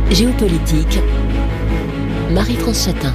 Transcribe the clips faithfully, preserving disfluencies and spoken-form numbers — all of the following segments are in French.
Géopolitique, Marie-France Chatin.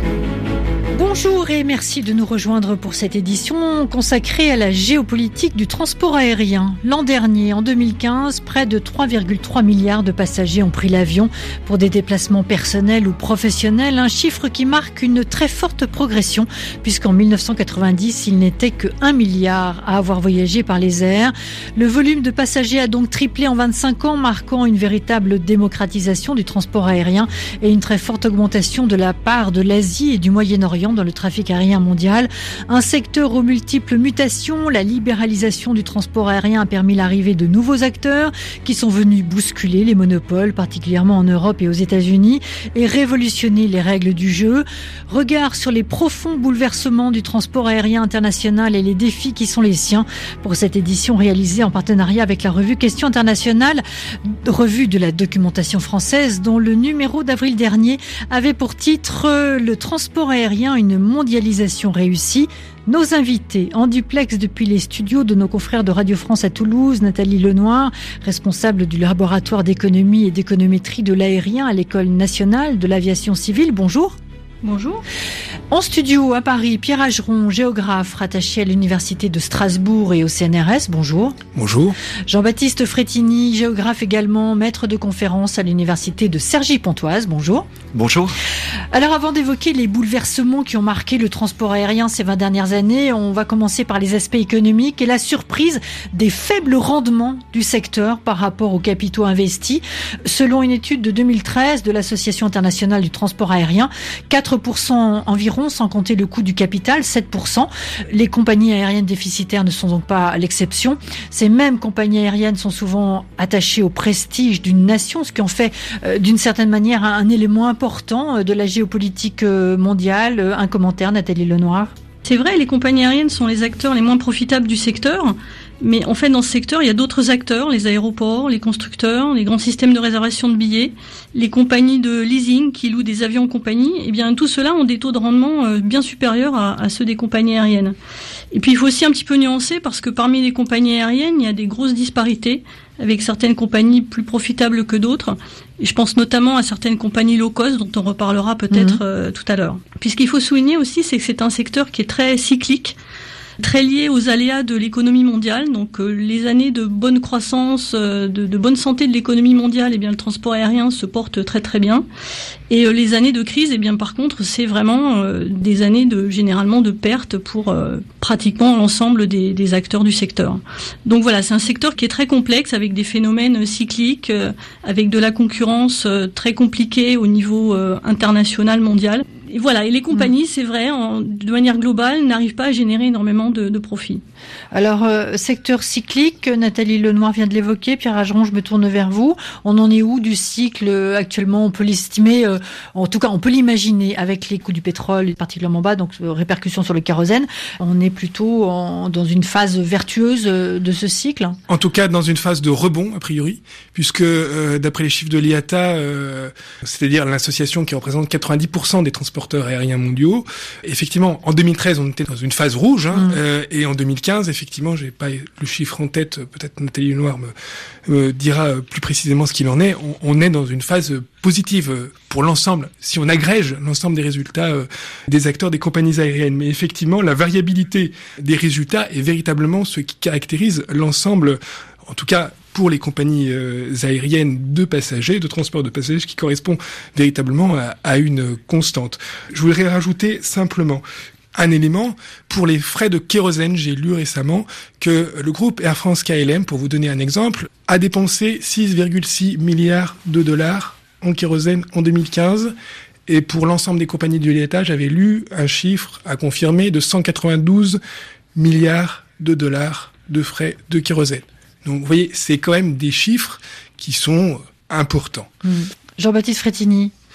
Bonjour et merci de nous rejoindre pour cette édition consacrée à la géopolitique du transport aérien. L'an dernier, en deux mille quinze, près de trois virgule trois milliards de passagers ont pris l'avion pour des déplacements personnels ou professionnels, un chiffre qui marque une très forte progression puisqu'en mille neuf cent quatre-vingt-dix, il n'était que un milliard à avoir voyagé par les airs. Le volume de passagers a donc triplé en vingt-cinq ans, marquant une véritable démocratisation du transport aérien et une très forte augmentation de la part de l'Asie et du Moyen-Orient dans le trafic aérien mondial. Un secteur aux multiples mutations, la libéralisation du transport aérien a permis l'arrivée de nouveaux acteurs qui sont venus bousculer les monopoles, particulièrement en Europe et aux États-Unis, et révolutionner les règles du jeu. Regard sur les profonds bouleversements du transport aérien international et les défis qui sont les siens pour cette édition réalisée en partenariat avec la revue Questions Internationales, revue de la documentation française dont le numéro d'avril dernier avait pour titre « Le transport aérien, une mondialisation réussie ». Nos invités en duplex depuis les studios de nos confrères de Radio France à Toulouse, Nathalie Lenoir, responsable du laboratoire d'économie et d'économétrie de l'aérien à l'École nationale de l'aviation civile. Bonjour. Bonjour. En studio à Paris, Pierre Ageron, géographe rattaché à l'Université de Strasbourg et au C N R S. Bonjour. Bonjour. Jean-Baptiste Frétini, géographe également, maître de conférence à l'Université de Cergy-Pontoise. Bonjour. Bonjour. Alors avant d'évoquer les bouleversements qui ont marqué le transport aérien ces vingt dernières années, on va commencer par les aspects économiques et la surprise des faibles rendements du secteur par rapport aux capitaux investis. Selon une étude de deux mille treize de l'Association internationale du transport aérien, quatre pour cent environ, sans compter le coût du capital, sept pour cent. Les compagnies aériennes déficitaires ne sont donc pas l'exception. Ces mêmes compagnies aériennes sont souvent attachées au prestige d'une nation, ce qui en fait euh, d'une certaine manière un, un élément important de la géopolitique mondiale. Un commentaire, Nathalie Lenoir. C'est vrai, les compagnies aériennes sont les acteurs les moins profitables du secteur. Mais en fait, dans ce secteur, il y a d'autres acteurs, les aéroports, les constructeurs, les grands systèmes de réservation de billets, les compagnies de leasing qui louent des avions en compagnie. Eh bien, tout cela ont des taux de rendement bien supérieurs à, à ceux des compagnies aériennes. Et puis, il faut aussi un petit peu nuancer parce que parmi les compagnies aériennes, il y a des grosses disparités avec certaines compagnies plus profitables que d'autres. Et je pense notamment à certaines compagnies low cost dont on reparlera peut-être mmh. euh, tout à l'heure. Puis ce qu'il faut souligner aussi, c'est que c'est un secteur qui est très cyclique, très lié aux aléas de l'économie mondiale. Donc euh, les années de bonne croissance, euh, de, de bonne santé de l'économie mondiale, eh bien le transport aérien se porte très très bien. Et euh, les années de crise, eh bien par contre, c'est vraiment euh, des années de généralement de pertes pour euh, pratiquement l'ensemble des, des acteurs du secteur. Donc voilà, c'est un secteur qui est très complexe avec des phénomènes cycliques, euh, avec de la concurrence euh, très compliquée au niveau euh, international, mondial. Et voilà, et les compagnies, c'est vrai, en, de manière globale, n'arrivent pas à générer énormément de, de profits. Alors, euh, secteur cyclique, Nathalie Lenoir vient de l'évoquer, Pierre Ageron, je me tourne vers vous. On en est où du cycle euh, actuellement? On peut l'estimer, euh, en tout cas, on peut l'imaginer avec les coûts du pétrole particulièrement bas, donc euh, répercussions sur le kérosène. On est plutôt en, dans une phase vertueuse euh, de ce cycle? En tout cas, dans une phase de rebond, a priori, puisque euh, d'après les chiffres de l'I A T A, euh, c'est-à-dire l'association qui représente quatre-vingt-dix pour cent des transporteurs aériens mondiaux. Effectivement, en deux mille treize, on était dans une phase rouge, hein, mmh. euh, et en deux mille quinze, effectivement, j'ai pas le chiffre en tête, peut-être Nathalie Lenoir me, me dira plus précisément ce qu'il en est. On, on est dans une phase positive pour l'ensemble, si on agrège l'ensemble des résultats euh, des acteurs des compagnies aériennes. Mais effectivement, la variabilité des résultats est véritablement ce qui caractérise l'ensemble, en tout cas pour les compagnies euh, aériennes de passagers, de transport de passagers, qui correspond véritablement à, à une constante. Je voudrais rajouter simplement un élément pour les frais de kérosène. J'ai lu récemment que le groupe Air France K L M, pour vous donner un exemple, a dépensé six virgule six milliards de dollars en kérosène en deux mille quinze. Et pour l'ensemble des compagnies de l'I A T A, j'avais lu un chiffre à confirmer de cent quatre-vingt-douze milliards de dollars de frais de kérosène. Donc, vous voyez, c'est quand même des chiffres qui sont importants. Mmh. Jean-Baptiste Frétini.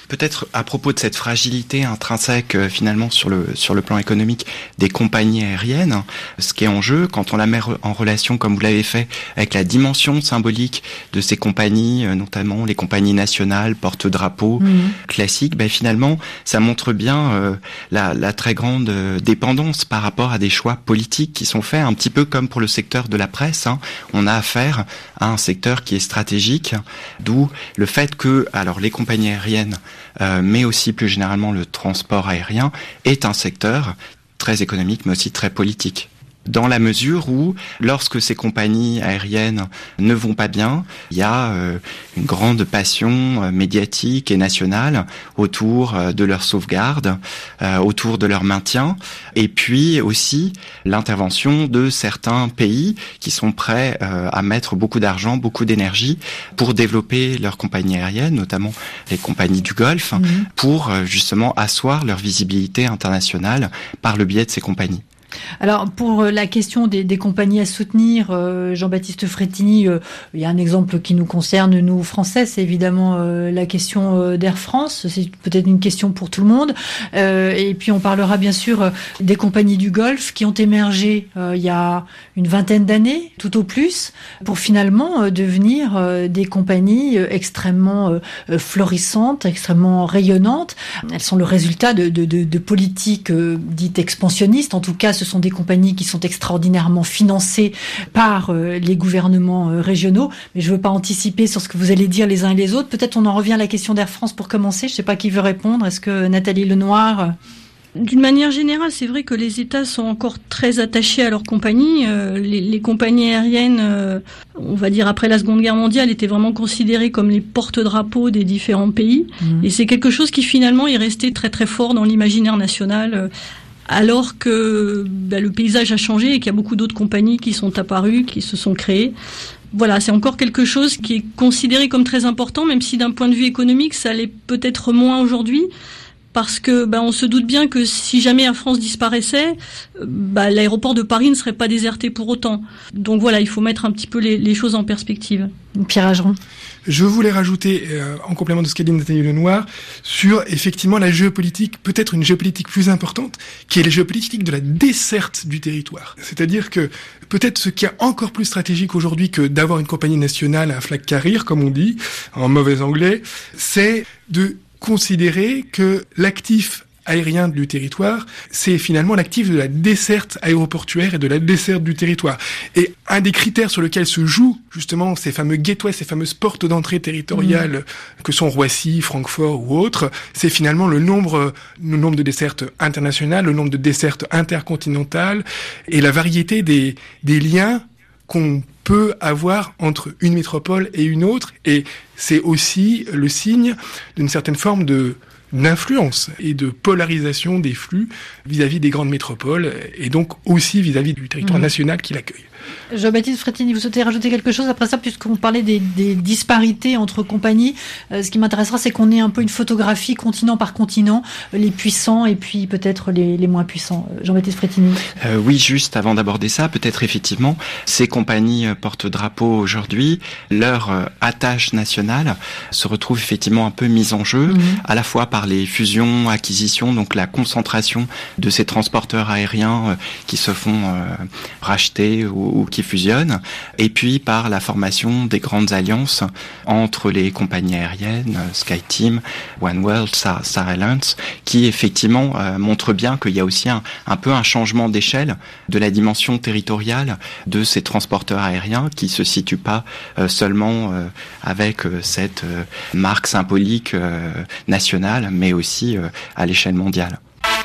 Peut-être à propos de cette fragilité intrinsèque euh, finalement sur le sur le plan économique des compagnies aériennes, ce qui est en jeu quand on la met en relation, comme vous l'avez fait, avec la dimension symbolique de ces compagnies, euh, notamment les compagnies nationales, porte-drapeaux, mmh. classiques, ben finalement, ça montre bien euh, la, la très grande euh, dépendance par rapport à des choix politiques qui sont faits, un petit peu comme pour le secteur de la presse. Hein. On a affaire à un secteur qui est stratégique, d'où le fait que, alors les compagnies aériennes, euh, mais aussi plus généralement le transport aérien, est un secteur très économique, mais aussi très politique. Dans la mesure où, lorsque ces compagnies aériennes ne vont pas bien, il y a euh, une grande passion euh, médiatique et nationale autour euh, de leur sauvegarde, euh, autour de leur maintien, et puis aussi l'intervention de certains pays qui sont prêts euh, à mettre beaucoup d'argent, beaucoup d'énergie pour développer leurs compagnies aériennes, notamment les compagnies du Golfe, mmh. pour euh, justement asseoir leur visibilité internationale par le biais de ces compagnies. Alors, pour la question des, des compagnies à soutenir, euh, Jean-Baptiste Frétini, euh, il y a un exemple qui nous concerne, nous, Français, c'est évidemment euh, la question euh, d'Air France. C'est peut-être une question pour tout le monde. Euh, et puis, on parlera bien sûr euh, des compagnies du Golfe qui ont émergé euh, il y a une vingtaine d'années, tout au plus, pour finalement euh, devenir euh, des compagnies euh, extrêmement euh, florissantes, extrêmement rayonnantes. Elles sont le résultat de, de, de, de politiques euh, dites expansionnistes, en tout cas, ce sont des compagnies qui sont extraordinairement financées par euh, les gouvernements euh, régionaux. Mais je ne veux pas anticiper sur ce que vous allez dire les uns et les autres. Peut-être on en revient à la question d'Air France pour commencer. Je ne sais pas qui veut répondre. Est-ce que Nathalie Lenoir... Euh... D'une manière générale, c'est vrai que les États sont encore très attachés à leurs compagnies. Euh, les, les compagnies aériennes, euh, on va dire après la Seconde Guerre mondiale, étaient vraiment considérées comme les porte-drapeaux des différents pays. Mmh. Et c'est quelque chose qui finalement est resté très très fort dans l'imaginaire national. Euh, alors que bah, le paysage a changé et qu'il y a beaucoup d'autres compagnies qui sont apparues, qui se sont créées. Voilà, c'est encore quelque chose qui est considéré comme très important, même si d'un point de vue économique, ça l'est peut-être moins aujourd'hui, parce que bah, on se doute bien que si jamais Air France disparaissait, bah, l'aéroport de Paris ne serait pas déserté pour autant. Donc voilà, il faut mettre un petit peu les, les choses en perspective. Pierre Ageron. Je voulais rajouter, euh, en complément de ce qu'a dit Nathalie Lenoir, sur effectivement la géopolitique, peut-être une géopolitique plus importante, qui est la géopolitique de la desserte du territoire. C'est-à-dire que peut-être ce qui est encore plus stratégique aujourd'hui que d'avoir une compagnie nationale à flag carrier, comme on dit, en mauvais anglais, c'est de considérer que l'actif aérien du territoire, c'est finalement l'actif de la desserte aéroportuaire et de la desserte du territoire. Et un des critères sur lesquels se jouent justement ces fameux gateways, ces fameuses portes d'entrée territoriales mmh. que sont Roissy, Francfort ou autres, c'est finalement le nombre, le nombre de dessertes internationales, le nombre de dessertes intercontinentales et la variété des, des liens qu'on peut avoir entre une métropole et une autre. Et c'est aussi le signe d'une certaine forme de d'influence et de polarisation des flux vis-à-vis des grandes métropoles et donc aussi vis-à-vis du territoire mmh. national qui l'accueille. Jean-Baptiste Frétini, vous souhaitez rajouter quelque chose après ça, puisqu'on parlait des, des disparités entre compagnies. Euh, ce qui m'intéressera, c'est qu'on ait un peu une photographie continent par continent, les puissants et puis peut-être les, les moins puissants. Jean-Baptiste Frétini. Euh, oui, juste avant d'aborder ça, peut-être effectivement, ces compagnies porte-drapeau aujourd'hui, leur euh, attache nationale se retrouve effectivement un peu mise en jeu, mmh. à la fois par les fusions, acquisitions, donc la concentration de ces transporteurs aériens euh, qui se font euh, racheter ou ou qui fusionnent, et puis par la formation des grandes alliances entre les compagnies aériennes, SkyTeam, OneWorld, Star, Star Alliance, qui effectivement euh, montrent bien qu'il y a aussi un, un peu un changement d'échelle de la dimension territoriale de ces transporteurs aériens qui se situent pas euh, seulement euh, avec euh, cette euh, marque symbolique euh, nationale, mais aussi euh, à l'échelle mondiale.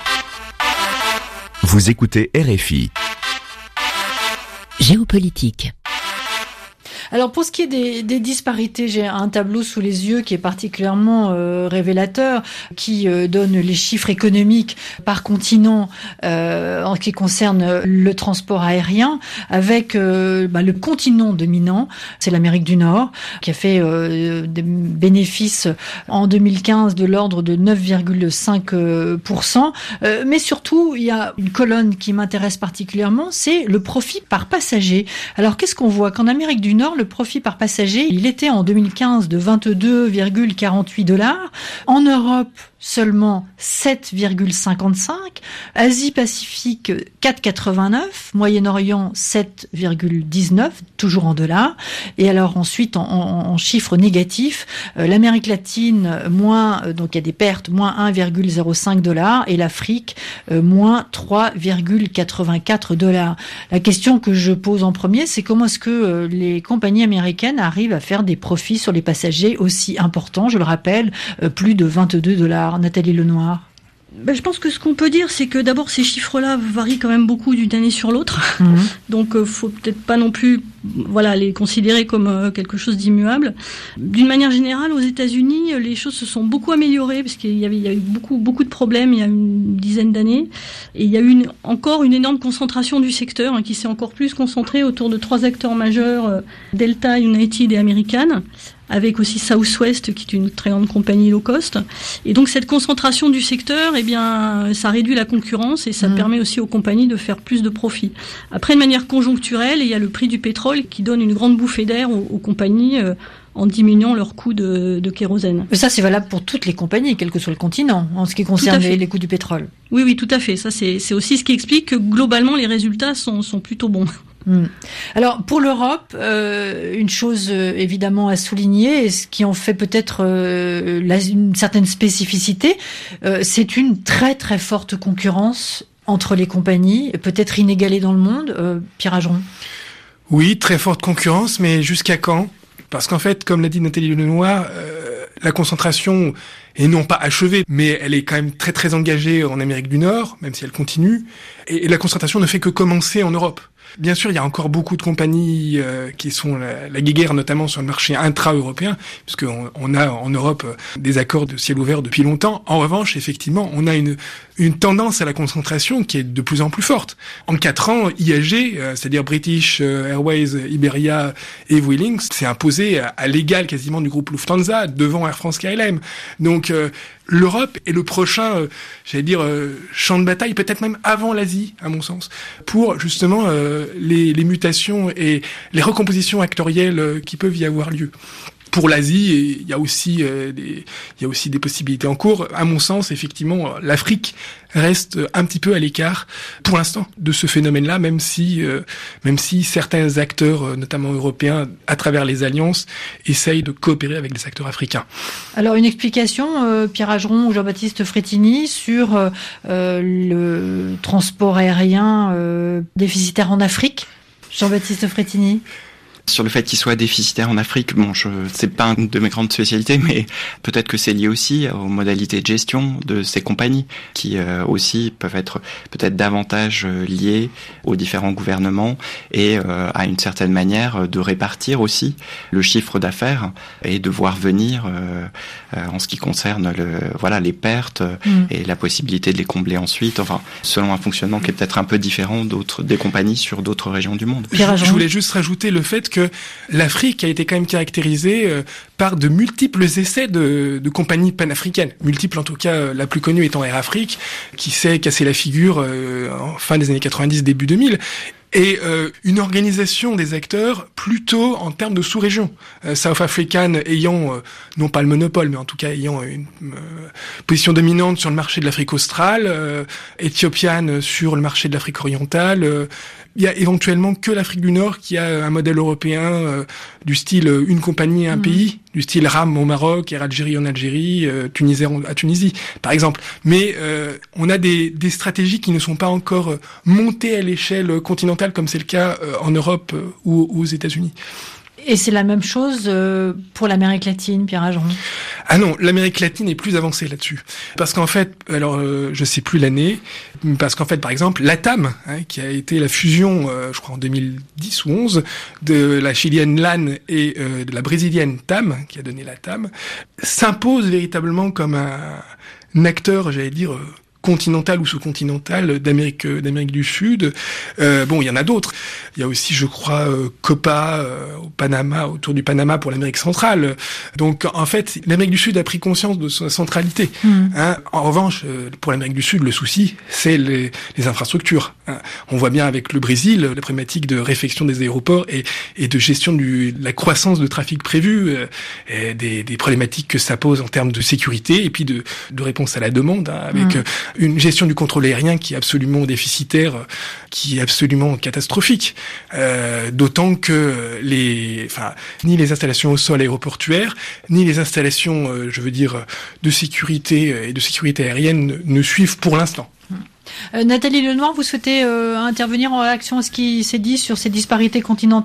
Vous écoutez R F I. Géopolitique. Alors pour ce qui est des, des disparités, j'ai un tableau sous les yeux qui est particulièrement euh, révélateur, qui euh, donne les chiffres économiques par continent euh, en ce qui concerne le transport aérien, avec euh, bah, le continent dominant, c'est l'Amérique du Nord, qui a fait euh, des bénéfices en deux mille quinze de l'ordre de neuf virgule cinq pour cent. Euh, mais surtout, il y a une colonne qui m'intéresse particulièrement, c'est le profit par passager. Alors qu'est-ce qu'on voit? Qu'en Amérique du Nord, le le profit par passager, il était en deux mille quinze de vingt-deux virgule quarante-huit dollars. En Europe, seulement sept virgule cinquante-cinq. Asie-Pacifique, quatre virgule quatre-vingt-neuf. Moyen-Orient, sept virgule dix-neuf, toujours en dollars. Et alors ensuite, en, en, en chiffres négatifs, euh, l'Amérique latine, moins, euh, donc il y a des pertes, moins un virgule zéro cinq dollars. Et l'Afrique, euh, moins trois virgule quatre-vingt-quatre dollars. La question que je pose en premier, c'est comment est-ce que euh, les compagnies américaines arrivent à faire des profits sur les passagers aussi importants, je le rappelle, euh, plus de vingt-deux dollars. Nathalie Lenoir. Ben, je pense que ce qu'on peut dire, c'est que d'abord ces chiffres-là varient quand même beaucoup d'une année sur l'autre. Mmh. Donc, euh, faut peut-être pas non plus, voilà, les considérer comme euh, quelque chose d'immuable. D'une manière générale, aux États-Unis, les choses se sont beaucoup améliorées parce qu'il y avait, il y a eu beaucoup, beaucoup de problèmes il y a une dizaine d'années, et il y a eu une, encore une énorme concentration du secteur hein, qui s'est encore plus concentrée autour de trois acteurs majeurs euh, Delta, United et American, avec aussi Southwest qui est une très grande compagnie low cost. Et donc cette concentration du secteur, eh bien, ça réduit la concurrence et ça mmh. permet aussi aux compagnies de faire plus de profits. Après, de manière conjoncturelle, il y a le prix du pétrole qui donne une grande bouffée d'air aux, aux compagnies euh, en diminuant leur coût de, de kérosène. Mais ça, c'est valable pour toutes les compagnies, quel que soit le continent, en ce qui concerne les, les coûts du pétrole. Oui, oui, tout à fait. Ça, c'est, c'est aussi ce qui explique que globalement, les résultats sont, sont plutôt bons. Mmh. Alors pour l'Europe, euh, une chose euh, évidemment à souligner, et ce qui en fait peut-être euh, la, une certaine spécificité, euh, c'est une très très forte concurrence entre les compagnies, peut-être inégalée dans le monde. Euh, Pierre Ageron. Oui, très forte concurrence, mais jusqu'à quand ? Parce qu'en fait, comme l'a dit Nathalie Lenoir, euh, la concentration est non pas achevée, mais elle est quand même très très engagée en Amérique du Nord, même si elle continue, et, et la concentration ne fait que commencer en Europe. Bien sûr, il y a encore beaucoup de compagnies euh, qui sont la, la guéguerre, notamment sur le marché intra-européen, puisqu'on on a en Europe des accords de ciel ouvert depuis longtemps. En revanche, effectivement, on a une, une tendance à la concentration qui est de plus en plus forte. En quatre ans, I A G, euh, c'est-à-dire British Airways, Iberia et Vueling, s'est imposé à, à l'égal quasiment du groupe Lufthansa, devant Air France K L M. Donc, euh, l'Europe est le prochain, euh, j'allais dire, euh, champ de bataille, peut-être même avant l'Asie, à mon sens, pour justement euh, les, les mutations et les recompositions actorielles euh, qui peuvent y avoir lieu. Pour l'Asie, il y a aussi euh, des, il y a aussi des possibilités en cours. À mon sens, effectivement, l'Afrique reste un petit peu à l'écart pour l'instant de ce phénomène-là, même si, euh, même si certains acteurs, notamment européens, à travers les alliances, essayent de coopérer avec les acteurs africains. Alors une explication, euh, Pierre Ageron ou Jean-Baptiste Frétini, sur euh, le transport aérien euh, déficitaire en Afrique. Jean-Baptiste Frétini. Sur le fait qu'il soit déficitaire en Afrique, bon, je, c'est pas une de mes grandes spécialités, mais peut-être que c'est lié aussi aux modalités de gestion de ces compagnies, qui euh, aussi peuvent être peut-être davantage euh, liées aux différents gouvernements et euh, à une certaine manière de répartir aussi le chiffre d'affaires et de voir venir euh, euh, en ce qui concerne le, voilà, les pertes mmh. et la possibilité de les combler ensuite. Enfin, selon un fonctionnement qui est peut-être un peu différent d'autres des compagnies sur d'autres régions du monde. Je, je voulais juste rajouter le fait que l'Afrique a été quand même caractérisée euh, par de multiples essais de, de compagnies panafricaines. Multiples en tout cas, euh, la plus connue étant Air Afrique, qui s'est cassé la figure euh, en fin des années quatre-vingt-dix, début deux mille. Et euh, une organisation des acteurs plutôt en termes de sous-région. Euh, South African ayant, euh, non pas le monopole, mais en tout cas ayant une euh, position dominante sur le marché de l'Afrique australe, euh, Ethiopian sur le marché de l'Afrique orientale. Euh, il y a éventuellement que l'Afrique du Nord qui a un modèle européen euh, du style euh, une compagnie, un mmh. pays, du style RAM au Maroc, Air Algérie en Algérie, euh, Tunisair à Tunisie, par exemple. Mais euh, on a des, des stratégies qui ne sont pas encore euh, montées à l'échelle continentale, comme c'est le cas euh, en Europe euh, ou, ou aux États-Unis. Et c'est la même chose euh, pour l'Amérique latine, Pierre Ageron. Ah non, l'Amérique latine est plus avancée là-dessus. Parce qu'en fait, alors euh, je sais plus l'année, parce qu'en fait, par exemple, LATAM, hein, qui a été la fusion, euh, je crois en deux mille dix ou onze, de la chilienne LAN et euh, de la brésilienne T A M, qui a donné LATAM, s'impose véritablement comme un, un acteur, j'allais dire, euh, continentale ou sous-continentale d'Amérique d'Amérique du Sud. Euh, bon, il y en a d'autres. Il y a aussi, je crois, euh, Copa euh, au Panama, autour du Panama pour l'Amérique centrale. Donc, en fait, l'Amérique du Sud a pris conscience de sa centralité. Mmh. Hein. En revanche, euh, pour l'Amérique du Sud, le souci, c'est les, les infrastructures. Hein. On voit bien avec le Brésil la problématique de réfection des aéroports et, et de gestion du, de la croissance de trafic prévu, euh, et des, des problématiques que ça pose en termes de sécurité et puis de, de réponse à la demande, hein, avec mmh. une gestion du contrôle aérien qui est absolument déficitaire, qui est absolument catastrophique. Euh, d'autant que les, enfin, ni les installations au sol aéroportuaires, ni les installations, euh, je veux dire, de sécurité et de sécurité aérienne ne, ne suivent pour l'instant. Euh, Nathalie Lenoir, vous souhaitez euh, intervenir en réaction à ce qui s'est dit sur ces disparités continentales ?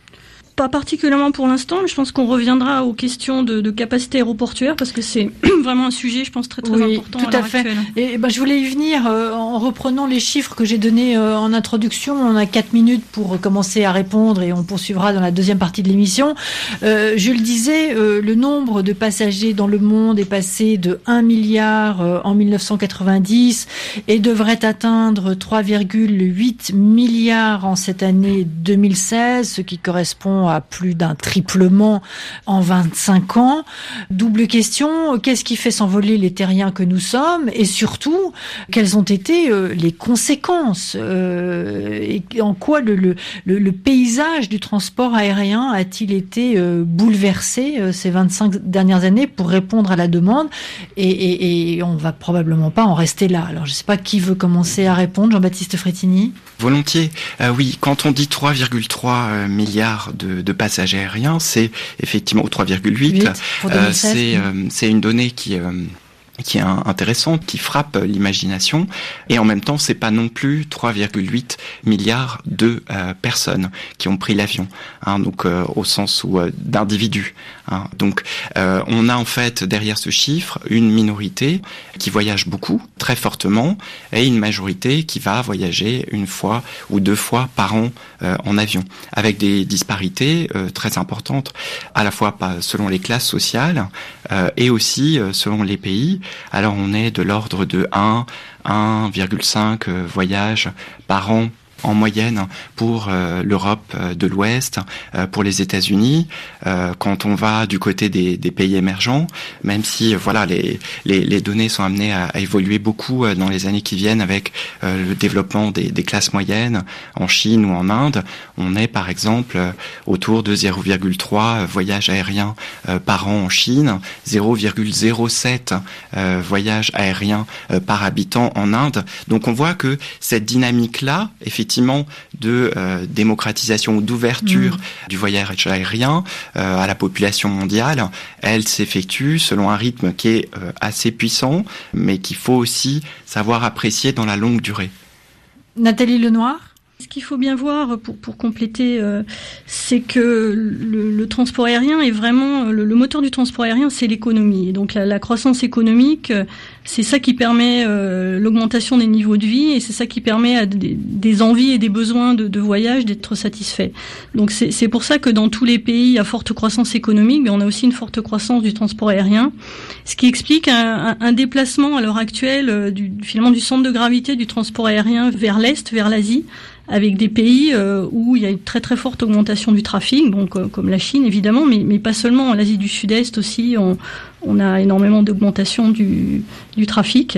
Pas particulièrement pour l'instant, mais je pense qu'on reviendra aux questions de, de capacité aéroportuaire parce que c'est vraiment un sujet, je pense, très très oui, important tout à l'heure à fait. actuelle. Et ben, je voulais y venir euh, en reprenant les chiffres que j'ai donnés euh, en introduction. On a quatre minutes pour commencer à répondre et on poursuivra dans la deuxième partie de l'émission. Euh, je le disais, euh, le nombre de passagers dans le monde est passé de un milliard euh, en mille neuf cent quatre-vingt-dix et devrait atteindre trois virgule huit milliards en cette année deux mille seize, ce qui correspond à plus d'un triplement en vingt-cinq ans. Double question, qu'est-ce qui fait s'envoler les terriens que nous sommes et surtout, quelles ont été euh, les conséquences euh, et en quoi le, le, le, le paysage du transport aérien a-t-il été euh, bouleversé euh, ces vingt-cinq dernières années pour répondre à la demande et, et, et on va probablement pas en rester là. Alors je ne sais pas qui veut commencer à répondre, Jean-Baptiste Frétini. Volontiers. Euh, oui, quand on dit trois virgule trois milliards de, de passagers aériens, c'est effectivement, ou trois virgule huit, euh, c'est, euh, c'est une donnée qui... Euh, qui est intéressante, qui frappe l'imagination, et en même temps, c'est pas non plus trois virgule huit milliards de euh, personnes qui ont pris l'avion, hein, donc euh, au sens où euh, d'individus. Hein. Donc, euh, on a en fait derrière ce chiffre une minorité qui voyage beaucoup, très fortement, et une majorité qui va voyager une fois ou deux fois par an euh, en avion, avec des disparités euh, très importantes, à la fois pas selon les classes sociales euh, et aussi euh, selon les pays. Alors on est de l'ordre de un, un virgule cinq euh, voyages par an en moyenne pour euh, l'Europe de l'Ouest, euh, pour les États-Unis. Euh, quand on va du côté des, des pays émergents, même si euh, voilà les, les les données sont amenées à, à évoluer beaucoup euh, dans les années qui viennent avec euh, le développement des, des classes moyennes en Chine ou en Inde, on est par exemple euh, autour de zéro virgule trois voyages aériens euh, par an en Chine, zéro virgule zéro sept euh, voyages aériens euh, par habitant en Inde. Donc on voit que cette dynamique-là, effectivement, de euh, démocratisation ou d'ouverture mmh. du voyage aérien euh, à la population mondiale, elle s'effectue selon un rythme qui est euh, assez puissant, mais qu'il faut aussi savoir apprécier dans la longue durée. Nathalie Lenoir ? Ce qu'il faut bien voir, pour, pour compléter, euh, c'est que le, le transport aérien est vraiment... Le, le moteur du transport aérien, c'est l'économie. Et donc la, la croissance économique, c'est ça qui permet euh, l'augmentation des niveaux de vie et c'est ça qui permet à des, des envies et des besoins de, de voyage d'être satisfaits. Donc c'est, c'est pour ça que dans tous les pays à forte croissance économique, mais on a aussi une forte croissance du transport aérien, ce qui explique un, un, un déplacement à l'heure actuelle du, finalement du centre de gravité du transport aérien vers l'Est, vers l'Asie, avec des pays euh, où il y a une très très forte augmentation du trafic, bon, comme, comme la Chine évidemment, mais, mais pas seulement, en l'Asie du Sud-Est aussi, on, on a énormément d'augmentation du, du trafic.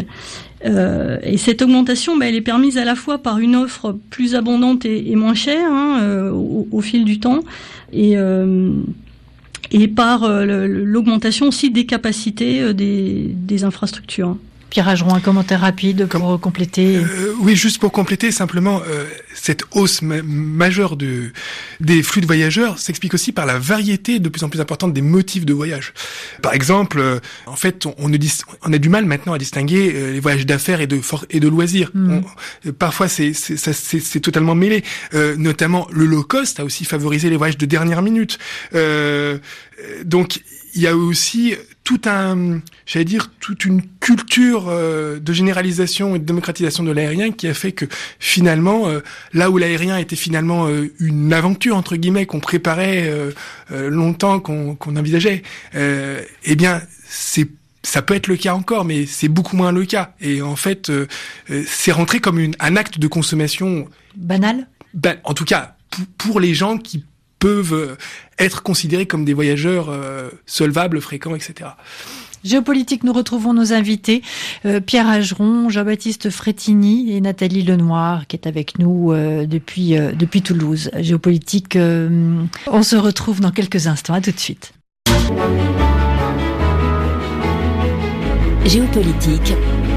Euh, et cette augmentation, bah, elle est permise à la fois par une offre plus abondante et, et moins chère hein, euh, au, au fil du temps, et, euh, et par euh, l'augmentation aussi des capacités euh, des, des infrastructures. Pierre Ageron, un commentaire rapide pour Comme, compléter. Euh, oui, juste pour compléter, simplement, euh, cette hausse ma- majeure de, des flux de voyageurs s'explique aussi par la variété de plus en plus importante des motifs de voyage. Par exemple, euh, en fait, on, on, ne dis- on a du mal maintenant à distinguer euh, les voyages d'affaires et de, for- et de loisirs. Mmh. On, euh, parfois, c'est, c'est, ça, c'est, c'est totalement mêlé. Euh, notamment, le low cost a aussi favorisé les voyages de dernière minute. Euh, donc, il y a aussi tout un, j'allais dire, toute une culture euh, de généralisation et de démocratisation de l'aérien qui a fait que finalement, euh, là où l'aérien était finalement euh, une aventure entre guillemets qu'on préparait euh, euh, longtemps, qu'on, qu'on envisageait, euh, eh bien, c'est ça peut être le cas encore, mais c'est beaucoup moins le cas. Et en fait, euh, c'est rentré comme une, un acte de consommation banal. Ben, en tout cas, p- pour les gens qui peuvent être considérés comme des voyageurs euh, solvables, fréquents, et cetera. Géopolitique, nous retrouvons nos invités, euh, Pierre Ageron, Jean-Baptiste Frétigny et Nathalie Lenoir, qui est avec nous euh, depuis euh, depuis Toulouse. Géopolitique, euh, on se retrouve dans quelques instants. À tout de suite. Géopolitique,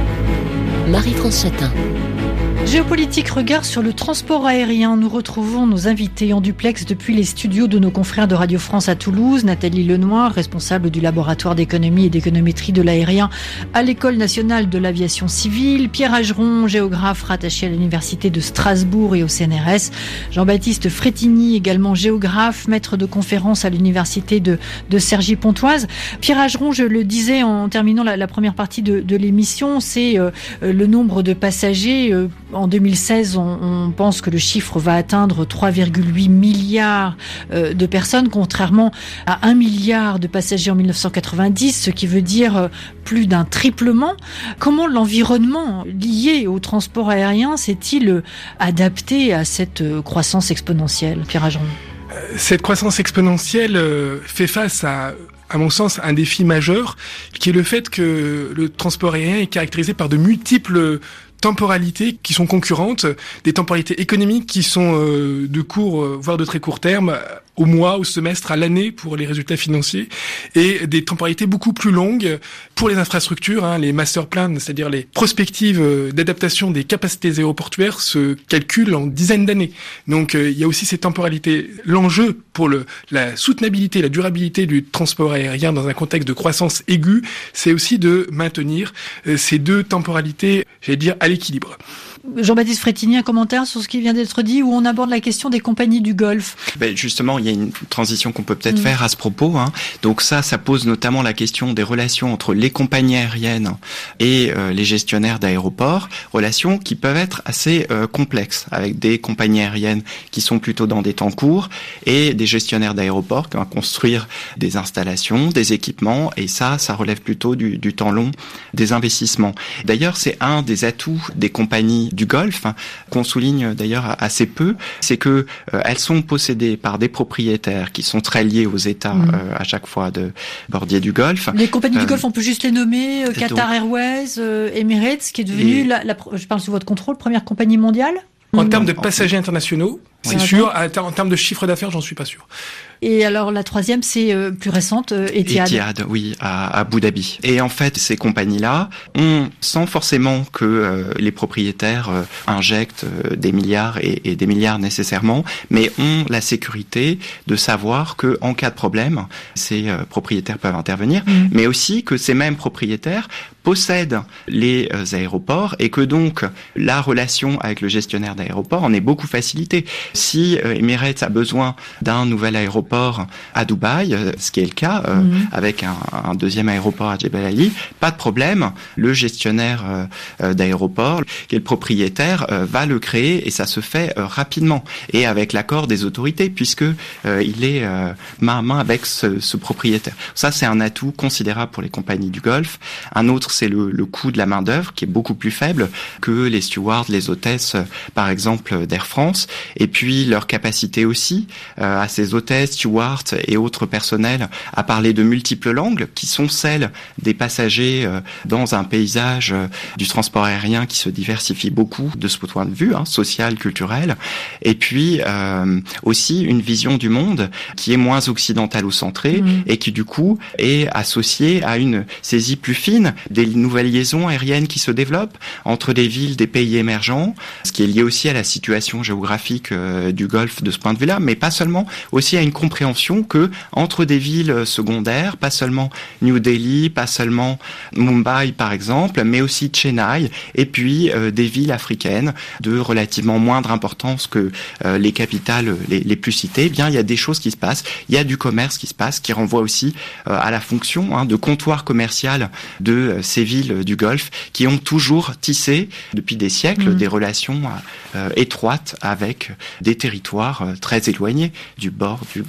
Marie-France Chatin. Géopolitique, regard sur le transport aérien. Nous retrouvons nos invités en duplex depuis les studios de nos confrères de Radio France à Toulouse. Nathalie Lenoir, responsable du laboratoire d'économie et d'économétrie de l'aérien à l'École nationale de l'aviation civile. Pierre Ageron, géographe rattaché à l'Université de Strasbourg et au C N R S. Jean-Baptiste Frétigny, également géographe, maître de conférence à l'Université de, de Cergy-Pontoise. Pierre Ageron, je le disais en terminant la, la première partie de, de l'émission, c'est euh, le nombre de passagers. Euh, En deux mille seize, on, on pense que le chiffre va atteindre trois virgule huit milliards euh, de personnes, contrairement à un milliard de passagers en mille neuf cent quatre-vingt-dix, ce qui veut dire euh, plus d'un triplement. Comment l'environnement lié au transport aérien s'est-il euh, adapté à cette euh, croissance exponentielle, Pierre Ageron ? Cette croissance exponentielle euh, fait face à... à mon sens, un défi majeur, qui est le fait que le transport aérien est caractérisé par de multiples temporalités qui sont concurrentes, des temporalités économiques qui sont euh, de court, euh, voire de très court terme, au mois, au semestre, à l'année pour les résultats financiers, et des temporalités beaucoup plus longues pour les infrastructures, hein, les master plans, c'est-à-dire les prospectives d'adaptation des capacités aéroportuaires se calculent en dizaines d'années. Donc euh, il y a aussi ces temporalités. L'enjeu pour le, la soutenabilité, la durabilité du transport aérien dans un contexte de croissance aiguë, c'est aussi de maintenir euh, ces deux temporalités, j'allais dire, à l'équilibre. Jean-Baptiste Frétigny, un commentaire sur ce qui vient d'être dit, où on aborde la question des compagnies du Golfe. Ben justement, il y a une transition qu'on peut peut-être mmh. faire à ce propos. Hein. Donc ça, ça pose notamment la question des relations entre les compagnies aériennes et euh, les gestionnaires d'aéroports, relations qui peuvent être assez euh, complexes, avec des compagnies aériennes qui sont plutôt dans des temps courts et des gestionnaires d'aéroports qui vont construire des installations, des équipements, et ça, ça relève plutôt du, du temps long, des investissements. D'ailleurs, c'est un des atouts des compagnies du Golfe, hein, qu'on souligne d'ailleurs assez peu, c'est que euh, elles sont possédées par des propriétaires qui sont très liés aux États mmh. euh, à chaque fois de bordier du Golfe. Les compagnies euh, du Golfe, on peut juste les nommer, euh, Qatar donc, Airways, euh, Emirates, qui est devenue, et... la, la, je parle sous votre contrôle, première compagnie mondiale. En mmh. termes de passagers internationaux, c'est oui. sûr. En termes de chiffre d'affaires, j'en suis pas sûr. Et alors la troisième, c'est euh, plus récente, euh, Etihad. Etihad, oui, à, à Abu Dhabi. Et en fait, ces compagnies-là, on sent forcément que euh, les propriétaires euh, injectent euh, des milliards et, et des milliards nécessairement, mais ont la sécurité de savoir que en cas de problème, ces euh, propriétaires peuvent intervenir, mmh. mais aussi que ces mêmes propriétaires possèdent les euh, aéroports et que donc la relation avec le gestionnaire d'aéroport en est beaucoup facilitée. Si euh, Emirates a besoin d'un nouvel aéroport à Dubaï, ce qui est le cas euh, mmh. avec un, un deuxième aéroport à Jebel Ali, pas de problème, le gestionnaire euh, d'aéroport, qui est le propriétaire, euh, va le créer et ça se fait euh, rapidement et avec l'accord des autorités puisque euh, il est euh, main à main avec ce, ce propriétaire. Ça, c'est un atout considérable pour les compagnies du Golfe. Un autre, c'est le, le coût de la main d'œuvre qui est beaucoup plus faible que les stewards, les hôtesses, par exemple d'Air France, et puis leur capacité aussi euh, à ces hôtesses, stewards et autres personnels à parler de multiples langues qui sont celles des passagers euh, dans un paysage euh, du transport aérien qui se diversifie beaucoup de ce point de vue, hein, social, culturel, et puis euh, aussi une vision du monde qui est moins occidentalo-centrée mmh. et qui du coup est associée à une saisie plus fine des nouvelles liaisons aériennes qui se développent entre des villes des pays émergents, ce qui est lié aussi à la situation géographique euh, du Golfe de ce point de vue-là, mais pas seulement, aussi à une compréhension que entre des villes secondaires, pas seulement New Delhi, pas seulement Mumbai par exemple, mais aussi Chennai, et puis euh, des villes africaines de relativement moindre importance que euh, les capitales les, les plus citées, eh bien il y a des choses qui se passent, il y a du commerce qui se passe, qui renvoie aussi euh, à la fonction hein, de comptoir commercial de euh, ces villes du Golfe, qui ont toujours tissé depuis des siècles mmh. des relations euh, étroites avec des territoires euh, très éloignés du bord du Golfe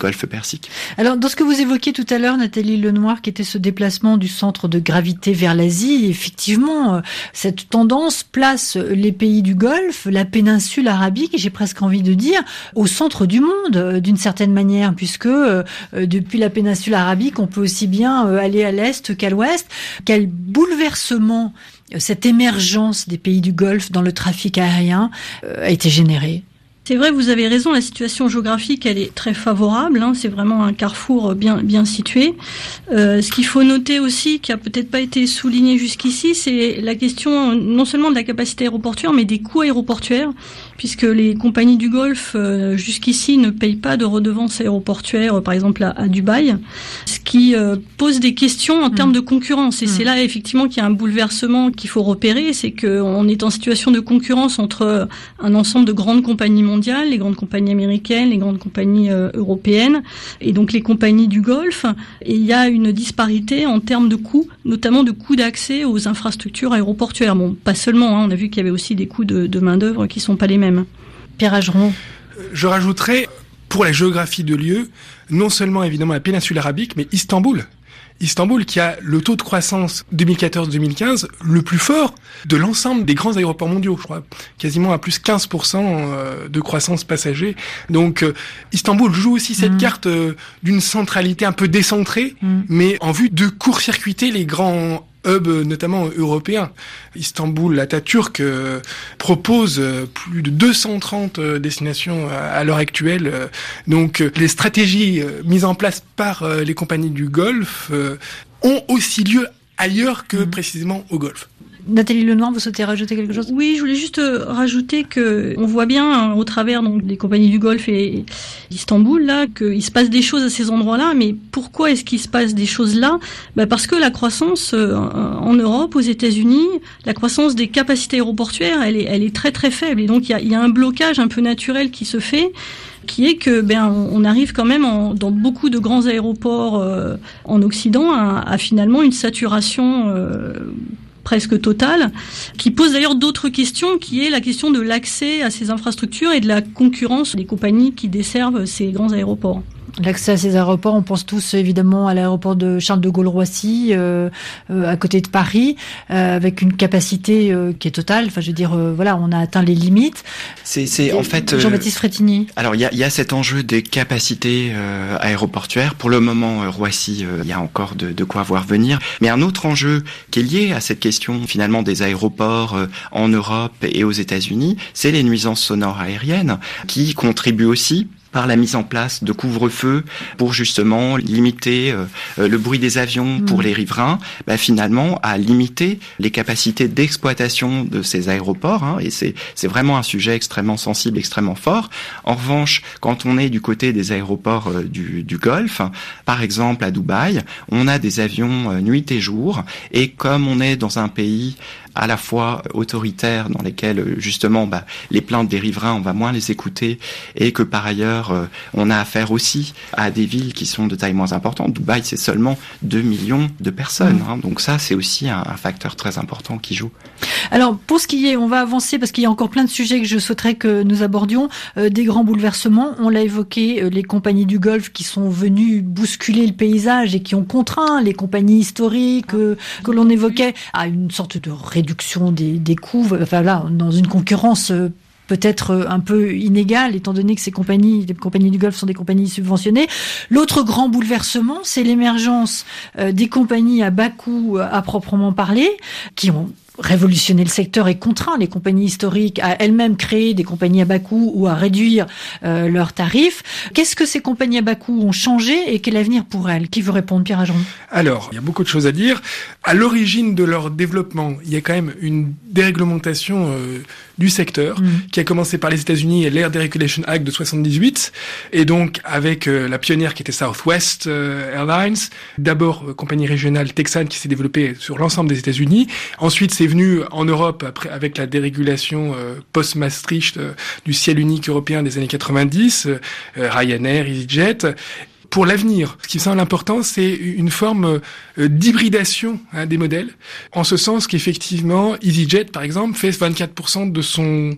golfe Persique. Alors, dans ce que vous évoquiez tout à l'heure, Nathalie Lenoir, qui était ce déplacement du centre de gravité vers l'Asie, effectivement, cette tendance place les pays du Golfe, la péninsule arabique, et j'ai presque envie de dire, au centre du monde, d'une certaine manière, puisque euh, depuis la péninsule arabique, on peut aussi bien euh, aller à l'est qu'à l'ouest. Quel bouleversement cette émergence des pays du Golfe dans le trafic aérien euh, a été générée. C'est vrai, vous avez raison, la situation géographique, elle est très favorable, hein, c'est vraiment un carrefour bien bien situé. Euh, ce qu'il faut noter aussi, qui a peut-être pas été souligné jusqu'ici, c'est la question non seulement de la capacité aéroportuaire, mais des coûts aéroportuaires, puisque les compagnies du Golfe, euh, jusqu'ici, ne payent pas de redevances aéroportuaires, euh, par exemple à, à Dubaï, ce qui euh, pose des questions en mmh. termes de concurrence. Et mmh. c'est là, effectivement, qu'il y a un bouleversement qu'il faut repérer, c'est qu'on est en situation de concurrence entre un ensemble de grandes compagnies mondiales, les grandes compagnies américaines, les grandes compagnies euh, européennes, et donc les compagnies du Golfe. Et il y a une disparité en termes de coûts, notamment de coûts d'accès aux infrastructures aéroportuaires. Bon, pas seulement, hein, on a vu qu'il y avait aussi des coûts de, de main-d'œuvre qui sont pas les mêmes. Pierre Ageron. Je rajouterais, pour la géographie de lieu, non seulement évidemment la péninsule arabique, mais Istanbul. Istanbul qui a le taux de croissance deux mille quatorze deux mille quinze le plus fort de l'ensemble des grands aéroports mondiaux, je crois, quasiment à plus quinze pour cent de croissance passager. Donc euh, Istanbul joue aussi cette mmh. carte euh, d'une centralité un peu décentrée, mmh. mais en vue de court-circuiter les grands hub notamment européen. Istanbul, Atatürk euh, propose euh, plus de deux cent trente euh, destinations à, à l'heure actuelle. Euh, donc euh, les stratégies euh, mises en place par euh, les compagnies du Golfe euh, ont aussi lieu ailleurs que mmh. précisément au Golfe. Nathalie Lenoir, vous souhaitez rajouter quelque chose ? Oui, je voulais juste rajouter que on voit bien hein, au travers donc des compagnies du Golfe et d'Istanbul là qu'il se passe des choses à ces endroits-là. Mais pourquoi est-ce qu'il se passe des choses là ? Bah parce que la croissance euh, en Europe, aux États-Unis, la croissance des capacités aéroportuaires, elle est, elle est très très faible. Et donc il y a, il y a un blocage un peu naturel qui se fait, qui est que ben on arrive quand même en, dans beaucoup de grands aéroports euh, en Occident à, à finalement une saturation euh, presque totale, qui pose d'ailleurs d'autres questions, qui est la question de l'accès à ces infrastructures et de la concurrence des compagnies qui desservent ces grands aéroports. L'accès à ces aéroports, on pense tous évidemment à l'aéroport de Charles de Gaulle-Roissy, euh, euh, à côté de Paris, euh, avec une capacité euh, qui est totale. Enfin, je veux dire, euh, voilà, on a atteint les limites. C'est, c'est en fait. Jean-Baptiste Frétigny. Euh, alors, il y a, il y a cet enjeu des capacités euh, aéroportuaires. Pour le moment, euh, Roissy, euh, il y a encore de, de quoi voir venir. Mais un autre enjeu qui est lié à cette question finalement des aéroports euh, en Europe et aux États-Unis, c'est les nuisances sonores aériennes, qui contribuent aussi par la mise en place de couvre-feu pour justement limiter euh, le bruit des avions pour mmh. les riverains, bah, finalement à limiter les capacités d'exploitation de ces aéroports, hein, et c'est, c'est vraiment un sujet extrêmement sensible, extrêmement fort. En revanche, quand on est du côté des aéroports euh, du, du Golfe, par exemple à Dubaï, on a des avions euh, nuit et jour, et comme on est dans un pays à la fois autoritaire dans lesquels justement bah, les plaintes des riverains on va moins les écouter, et que par ailleurs euh, on a affaire aussi à des villes qui sont de taille moins importante. Dubaï c'est seulement deux millions de personnes, mmh. hein, donc ça c'est aussi un, un facteur très important qui joue. Alors pour ce qui est, on va avancer parce qu'il y a encore plein de sujets que je souhaiterais que nous abordions, euh, des grands bouleversements, on l'a évoqué, euh, les compagnies du Golfe qui sont venues bousculer le paysage et qui ont contraint les compagnies historiques euh, que l'on évoquait à une sorte de réduction des, des coûts, enfin là, dans une concurrence euh, peut-être un peu inégale, étant donné que ces compagnies, les compagnies du Golfe sont des compagnies subventionnées. L'autre grand bouleversement, c'est l'émergence euh, des compagnies à bas coût euh, à proprement parler, qui ont révolutionner le secteur et contraint les compagnies historiques à elles-mêmes créer des compagnies à bas coût ou à réduire euh, leurs tarifs. Qu'est-ce que ces compagnies à bas coût ont changé et quel avenir pour elles ? Qui veut répondre ? Pierre Ageron. Alors, il y a beaucoup de choses à dire. À l'origine de leur développement, il y a quand même une déréglementation euh, du secteur mmh. qui a commencé par les États-Unis et l'Air Deregulation Act de soixante-dix-huit, et donc avec euh, la pionnière qui était Southwest euh, Airlines, d'abord euh, compagnie régionale texane qui s'est développée sur l'ensemble des États-Unis. Ensuite, c'est venu en Europe après avec la dérégulation euh, post-Maastricht euh, du ciel unique européen des années quatre-vingt-dix, euh, Ryanair, EasyJet. Pour l'avenir, ce qui me semble important, c'est une forme euh, d'hybridation hein, des modèles, en ce sens qu'effectivement, EasyJet, par exemple, fait vingt-quatre pour cent de son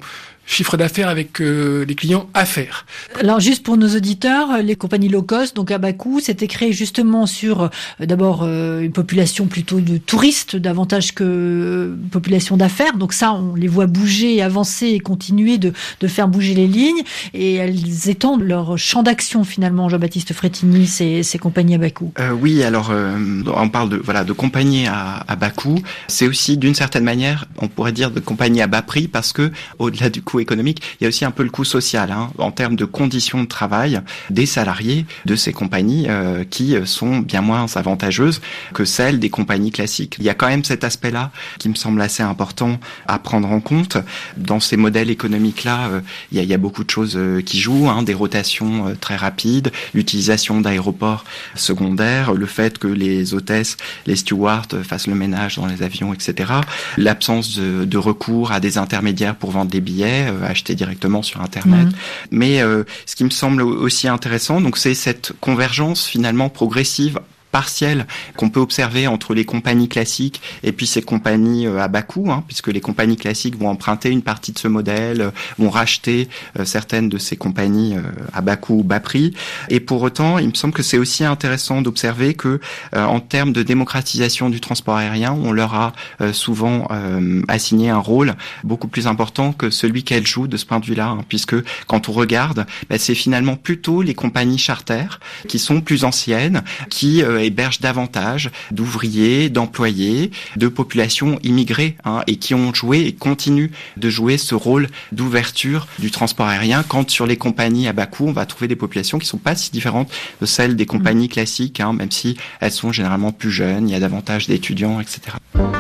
chiffre d'affaires avec euh, les clients à faire. Alors juste pour nos auditeurs, les compagnies low cost, donc à bas coût, c'était créé justement sur euh, d'abord euh, une population plutôt de touristes davantage que euh, population d'affaires. Donc ça, on les voit bouger, avancer et continuer de, de faire bouger les lignes. Et elles étendent leur champ d'action finalement, Jean-Baptiste Frétini, ces, ces compagnies à bas coût. Euh, oui, alors euh, on parle de voilà de compagnies à, à bas coût. C'est aussi d'une certaine manière, on pourrait dire de compagnies à bas prix parce que au-delà du coût économique, il y a aussi un peu le coût social hein, en termes de conditions de travail des salariés de ces compagnies euh, qui sont bien moins avantageuses que celles des compagnies classiques. Il y a quand même cet aspect-là qui me semble assez important à prendre en compte. Dans ces modèles économiques-là, euh, il, y a, il y a beaucoup de choses euh, qui jouent, hein, des rotations euh, très rapides, l'utilisation d'aéroports secondaires, le fait que les hôtesses, les stewards fassent le ménage dans les avions, et cetera. L'absence de, de recours à des intermédiaires pour vendre des billets, euh, acheter directement sur Internet. Mmh. Mais euh, ce qui me semble aussi intéressant, donc c'est cette convergence finalement progressive partielle qu'on peut observer entre les compagnies classiques et puis ces compagnies à bas coût, hein, puisque les compagnies classiques vont emprunter une partie de ce modèle, vont racheter euh, certaines de ces compagnies euh, à bas coût ou bas prix. Et pour autant, il me semble que c'est aussi intéressant d'observer que, euh, en termes de démocratisation du transport aérien, on leur a euh, souvent euh, assigné un rôle beaucoup plus important que celui qu'elles jouent de ce point de vue-là, hein, puisque quand on regarde, bah, c'est finalement plutôt les compagnies charter qui sont plus anciennes, qui euh, hébergent davantage d'ouvriers, d'employés, de populations immigrées hein, et qui ont joué et continuent de jouer ce rôle d'ouverture du transport aérien quand sur les compagnies à bas coût, on va trouver des populations qui ne sont pas si différentes de celles des compagnies classiques, hein, même si elles sont généralement plus jeunes, il y a davantage d'étudiants, et cetera.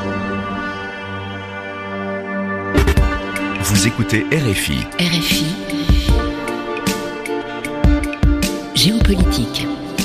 Vous écoutez R F I. R F I. Géopolitique.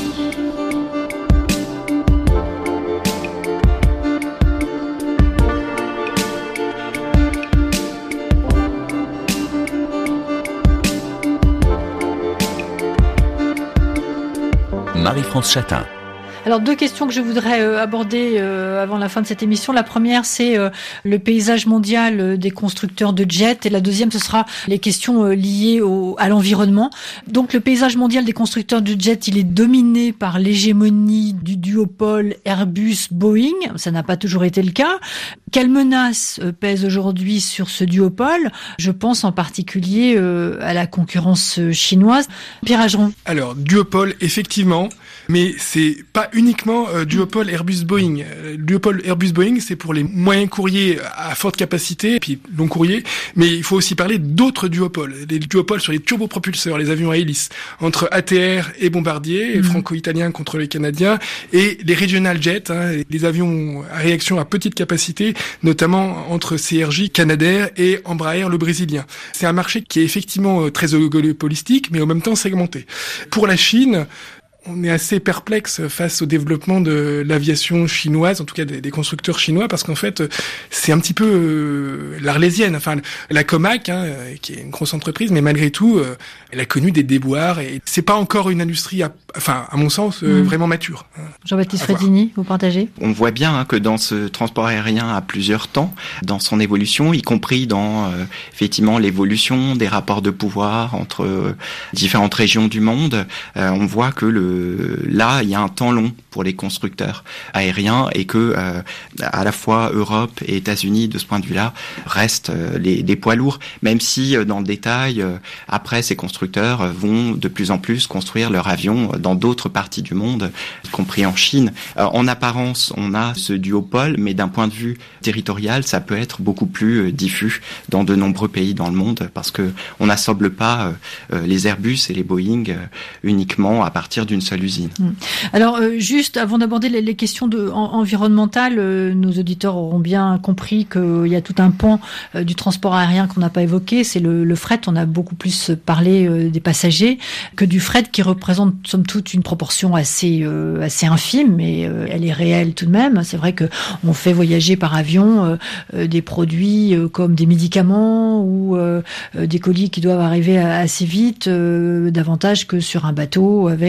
Marie-France Chatin. Alors deux questions que je voudrais euh, aborder euh, avant la fin de cette émission. La première, c'est euh, le paysage mondial euh, des constructeurs de jets, et la deuxième, ce sera les questions euh, liées au, à l'environnement. Donc le paysage mondial des constructeurs de jets, il est dominé par l'hégémonie du duopole Airbus-Boeing. Ça n'a pas toujours été le cas. Quelle menace euh, pèse aujourd'hui sur ce duopole ? Je pense en particulier euh, à la concurrence chinoise. Pierre Ageron. Alors duopole, effectivement, mais c'est pas uniquement euh, duopole Airbus-Boeing. Euh, duopole Airbus-Boeing, c'est pour les moyens courriers à forte capacité, et puis long courrier, mais il faut aussi parler d'autres duopoles. Les duopoles sur les turbopropulseurs, les avions à hélice, entre A T R et Bombardier, mmh. franco-italiens contre les Canadiens, et les regional jets, hein, les avions à réaction à petite capacité, notamment entre C R J, Canadair, et Embraer, le brésilien. C'est un marché qui est effectivement très oligopolistique, mais en même temps segmenté. Pour la Chine, on est assez perplexe face au développement de l'aviation chinoise, en tout cas des, des constructeurs chinois, parce qu'en fait, c'est un petit peu euh, l'Arlésienne. Enfin, la Comac, hein, qui est une grosse entreprise, mais malgré tout, euh, elle a connu des déboires et c'est pas encore une industrie, à, enfin, à mon sens, euh, mmh. vraiment mature. Jean-Baptiste Frétini, vous partagez ? On voit bien hein, que dans ce transport aérien à plusieurs temps, dans son évolution, y compris dans euh, effectivement l'évolution des rapports de pouvoir entre euh, différentes régions du monde, euh, on voit que le là, il y a un temps long pour les constructeurs aériens et que euh, à la fois Europe et États-Unis, de ce point de vue-là, restent euh, les, les poids lourds, même si euh, dans le détail, euh, après, ces constructeurs euh, vont de plus en plus construire leurs avions dans d'autres parties du monde, y compris en Chine. Euh, en apparence, on a ce duopole, mais d'un point de vue territorial, ça peut être beaucoup plus euh, diffus dans de nombreux pays dans le monde, parce que on n'assemble pas euh, les Airbus et les Boeing euh, uniquement à partir d'une seule usine. Alors, euh, juste avant d'aborder les, les questions de, en, environnementales, euh, nos auditeurs auront bien compris qu'il y a tout un pan euh, du transport aérien qu'on n'a pas évoqué, c'est le, le fret. On a beaucoup plus parlé euh, des passagers que du fret, qui représente somme toute une proportion assez euh, assez infime, mais euh, elle est réelle tout de même. C'est vrai que on fait voyager par avion euh, euh, des produits euh, comme des médicaments ou euh, euh, des colis qui doivent arriver assez vite, euh, davantage que sur un bateau avec euh,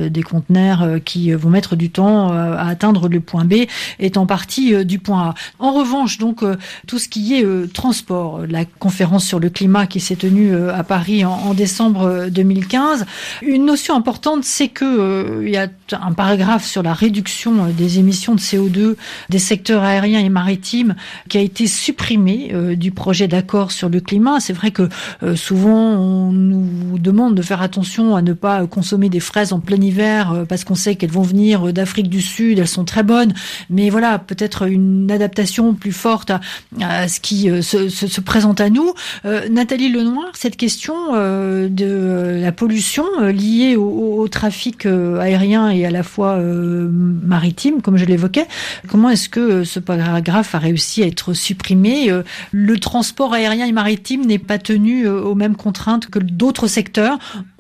des conteneurs qui vont mettre du temps à atteindre le point B est en partie du point A. En revanche, donc, tout ce qui est transport, la conférence sur le climat qui s'est tenue à Paris en, en décembre deux mille quinze, une notion importante, c'est que euh, il y a un paragraphe sur la réduction des émissions de C O deux des secteurs aériens et maritimes qui a été supprimé euh, du projet d'accord sur le climat. C'est vrai que euh, souvent on nous demande de faire attention à ne pas consommer des fraises en plein hiver euh, parce qu'on sait qu'elles vont venir d'Afrique du Sud, elles sont très bonnes, mais voilà, peut-être une adaptation plus forte à, à ce qui euh, se, se, se présente à nous. Euh, Nathalie Lenoir, cette question euh, de la pollution euh, liée au, au trafic euh, aérien et à la fois euh, maritime, comme je l'évoquais, comment est-ce que ce paragraphe a réussi à être supprimé? euh, Le transport aérien et maritime n'est pas tenu euh, aux mêmes contraintes que d'autres secteurs.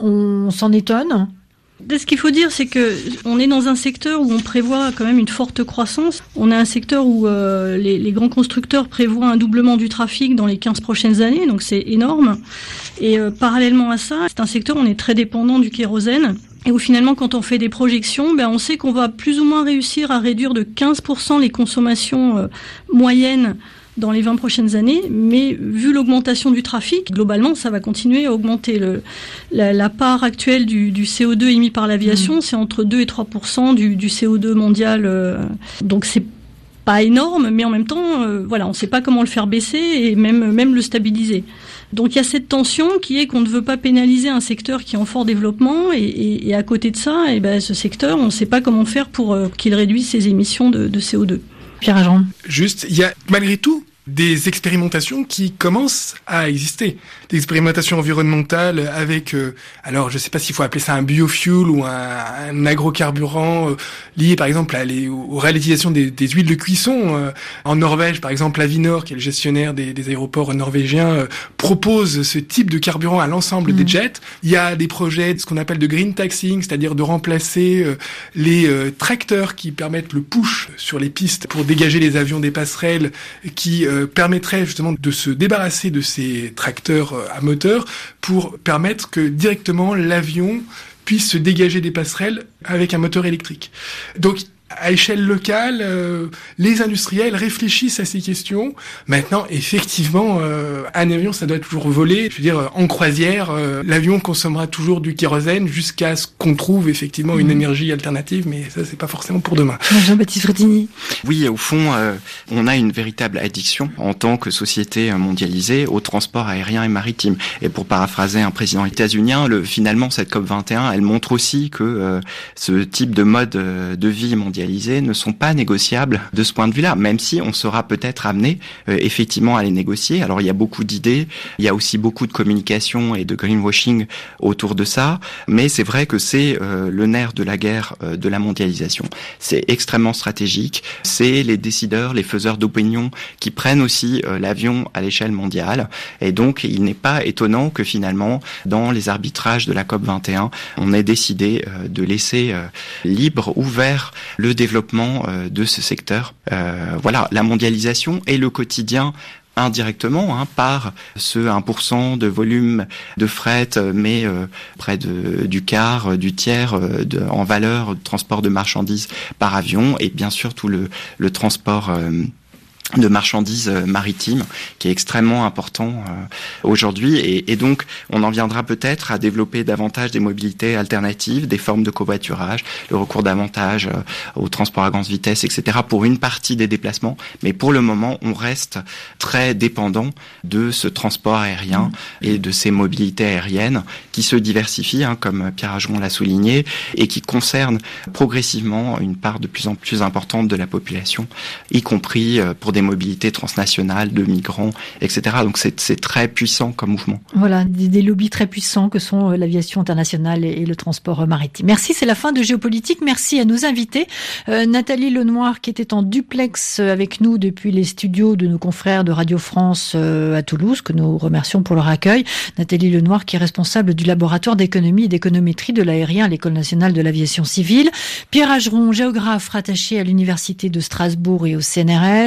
On s'en étonne? Ce qu'il faut dire, c'est que on est dans un secteur où on prévoit quand même une forte croissance. On a un secteur où euh, les, les grands constructeurs prévoient un doublement du trafic dans les quinze prochaines années, donc c'est énorme. Et euh, parallèlement à ça, c'est un secteur où on est très dépendant du kérosène. Et où finalement, quand on fait des projections, ben on sait qu'on va plus ou moins réussir à réduire de quinze pour cent les consommations euh, moyennes dans les vingt prochaines années, mais vu l'augmentation du trafic, globalement, ça va continuer à augmenter. Le, la, la part actuelle du, du C O deux émis par l'aviation, mmh. c'est entre deux et trois pour cent du, du C O deux mondial. Euh, donc c'est pas énorme, mais en même temps, euh, voilà, on ne sait pas comment le faire baisser et même, même le stabiliser. Donc il y a cette tension qui est qu'on ne veut pas pénaliser un secteur qui est en fort développement et, et, et à côté de ça, et ben, ce secteur, on ne sait pas comment faire pour euh, qu'il réduise ses émissions de, de C O deux. Pierre Agent. Juste, il y a malgré tout des expérimentations qui commencent à exister. Des expérimentations environnementales avec, euh, alors je ne sais pas s'il faut appeler ça un biofuel ou un, un agrocarburant euh, lié par exemple à les, aux réalisations des, des huiles de cuisson. Euh, en Norvège, par exemple, Avinor, qui est le gestionnaire des, des aéroports norvégiens, euh, propose ce type de carburant à l'ensemble mmh. des jets. Il y a des projets, ce qu'on appelle de green taxing, c'est-à-dire de remplacer euh, les euh, tracteurs qui permettent le push sur les pistes pour dégager les avions des passerelles qui euh, permettrait justement de se débarrasser de ces tracteurs à moteur pour permettre que directement l'avion puisse se dégager des passerelles avec un moteur électrique. Donc à échelle locale, euh, les industriels réfléchissent à ces questions. Maintenant, effectivement, euh, un avion, ça doit toujours voler. Je veux dire, en croisière, euh, l'avion consommera toujours du kérosène jusqu'à ce qu'on trouve effectivement une mmh. énergie alternative, mais ça, c'est pas forcément pour demain. Jean-Baptiste Frétini. Oui, au fond, euh, on a une véritable addiction en tant que société mondialisée au transport aérien et maritime. Et pour paraphraser un président états-unien, le, finalement, cette C O P vingt et un, elle montre aussi que euh, ce type de mode de vie mondial ne sont pas négociables de ce point de vue-là, même si on sera peut-être amené euh, effectivement à les négocier. Alors il y a beaucoup d'idées, il y a aussi beaucoup de communication et de greenwashing autour de ça, mais c'est vrai que c'est euh, le nerf de la guerre euh, de la mondialisation. C'est extrêmement stratégique, c'est les décideurs, les faiseurs d'opinion qui prennent aussi euh, l'avion à l'échelle mondiale, et donc il n'est pas étonnant que finalement, dans les arbitrages de la C O P vingt et un, on ait décidé euh, de laisser euh, libre, ouvert, le développement euh, de ce secteur. Euh, voilà, la mondialisation et le quotidien indirectement hein, par ce un pour cent de volume de fret, mais euh, près de, du quart, du tiers euh, de, en valeur de transport de marchandises par avion, et bien sûr tout le, le transport euh, de marchandises maritimes qui est extrêmement important euh, aujourd'hui et, et donc on en viendra peut-être à développer davantage des mobilités alternatives, des formes de covoiturage, le recours davantage euh, au transport à grande vitesse, et cetera pour une partie des déplacements, mais pour le moment on reste très dépendant de ce transport aérien mmh. et de ces mobilités aériennes qui se diversifient, hein, comme Pierre Agron l'a souligné, et qui concernent progressivement une part de plus en plus importante de la population, y compris euh, pour des mobilités transnationales, de migrants, et cetera. Donc c'est, c'est très puissant comme mouvement. Voilà, des, des lobbies très puissants que sont l'aviation internationale et, et le transport maritime. Merci, c'est la fin de Géopolitique. Merci à nos invités. Euh, Nathalie Lenoir qui était en duplex avec nous depuis les studios de nos confrères de Radio France euh, à Toulouse, que nous remercions pour leur accueil. Nathalie Lenoir qui est responsable du laboratoire d'économie et d'économétrie de l'aérien à l'École nationale de l'aviation civile. Pierre Agron, géographe rattaché à l'Université de Strasbourg et au C N R S, et Jean-Baptiste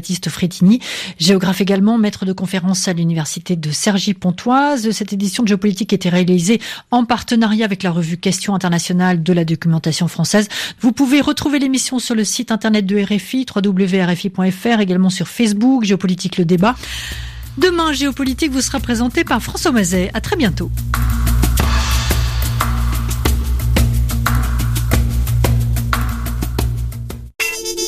Jean-Baptiste Frétini, géographe également, maître de conférence à l'université de Cergy-Pontoise. Cette édition de Géopolitique était réalisée en partenariat avec la revue Questions internationales de la documentation française. Vous pouvez retrouver l'émission sur le site internet de R F I, w w w point r f i point f r, également sur Facebook, Géopolitique le débat. Demain, Géopolitique vous sera présenté par François Mazet. À très bientôt.